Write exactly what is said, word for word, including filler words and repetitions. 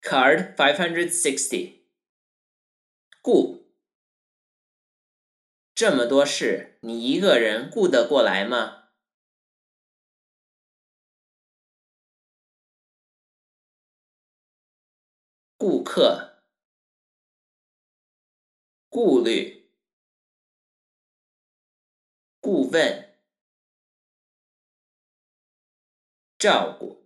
Card five hundred sixty. 顾，这么多事，你一个人顾得过来吗？顾客，顾虑，顾问，照顾。